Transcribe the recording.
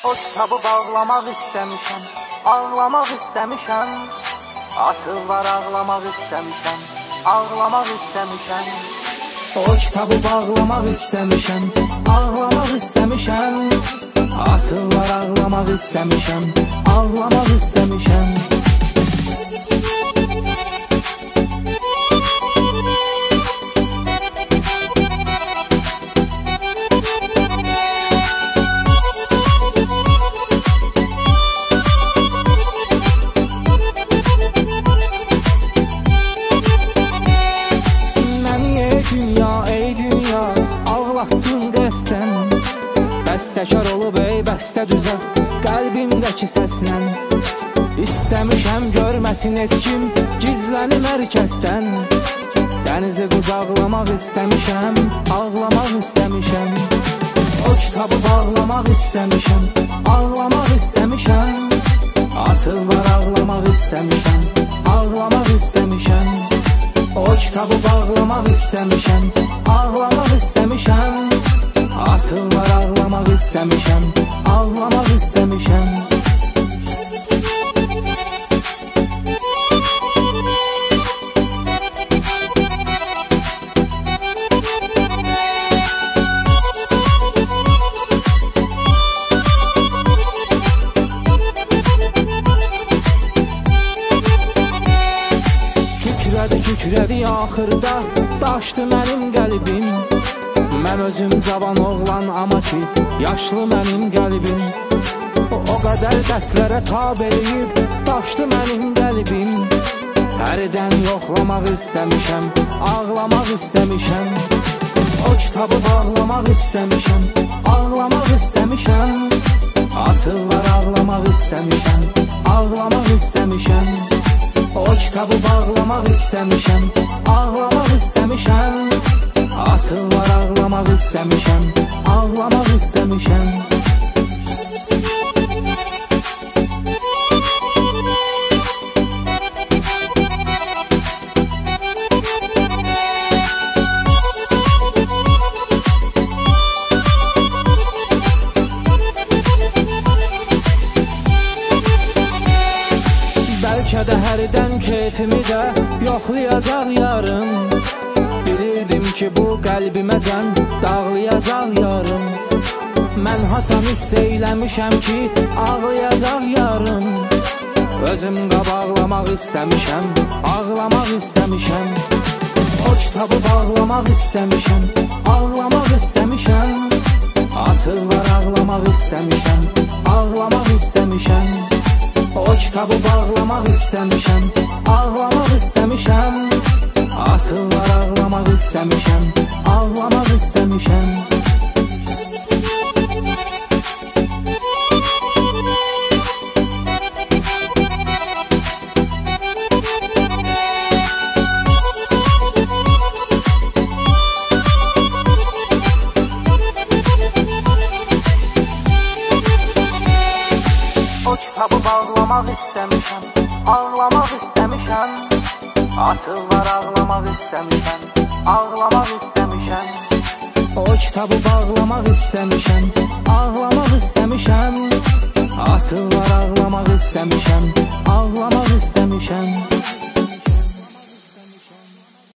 O kitabı bağlamaq istəmişəm, ağlamaq istəmişəm. Atırlar ağlamaq istəmişəm, ağlamaq istəmişəm. O kitabı bağlamaq istəmişəm, ağlamaq istəmişəm. Atırlar ağlamaq istəmişəm, ağlamaq istəmişəm. Bəstəkar olub ey bəstə düzə qəlbimdəki səslə. İstəmişəm görməsin heç kim gizlənib hər kəsdən. Dənizi qucaqlamaq istəmişəm, ağlamaq istəmişəm. O kitabı bağlamaq istəmişəm, ağlamaq istəmişəm. Atırlar ağlamaq istəmişəm, ağlamaq istəmişəm. O kitabı bağlamaq istəmişəm, ağlamaq istəmişəm. Atırlar ağlamaq istəmişəm, ağlamaq istəmişəm. Kükrədi axırda, daşdı mənim qəlbim. Mən özüm cavan oğlan, amma ki, yaşlı mənim qəlbim. O qədər dərdlərə tab eləyib, daşdı mənim qəlbim. Hərdən yoxlamaq istəmişəm, ağlamaq istəmişəm. O kitabı bağlamaq istəmişəm, ağlamaq istəmişəm. Atırlar ağlamaq istəmişəm, ağlamaq istəmişəm. O kitabı bağlamaq istəmişəm, ağlamaq istəmişəm. Atırlar ağlamaq istəmişəm, ağlamaq istəmişəm. Bəlkə də hərdən keyfimi də yoxlayacaq yarım. Bilirdim ki bu qəlbimə can dağlayacaq yarım. Mən haçan hiss eyləmişəm ki ağlayacaq yarım. Özüm qabaqlamaq istəmişəm, ağlamaq istəmişəm. O kitabı bağlamaq istəmişəm, ağlamaq istəmişəm. Atırlar ağlamaq istəmişəm, ağlamaq istəmişəm. O kitabı bağlamaq istəmişəm, ağlamaq istəmişəm. Atırlar ağlamaq istəmişəm, ağlamaq istəmişəm. O kitabı bağlamaq istəmişəm, ağlamaq istəmişəm. Atırlar ağlamaq istəmişəm, ağlamaq istəmişəm. O kitabı bağlamaq istəmişəm, ağlamaq istəmişəm. Atırlar ağlamaq istəmişəm, ağlamaq istəmişəm.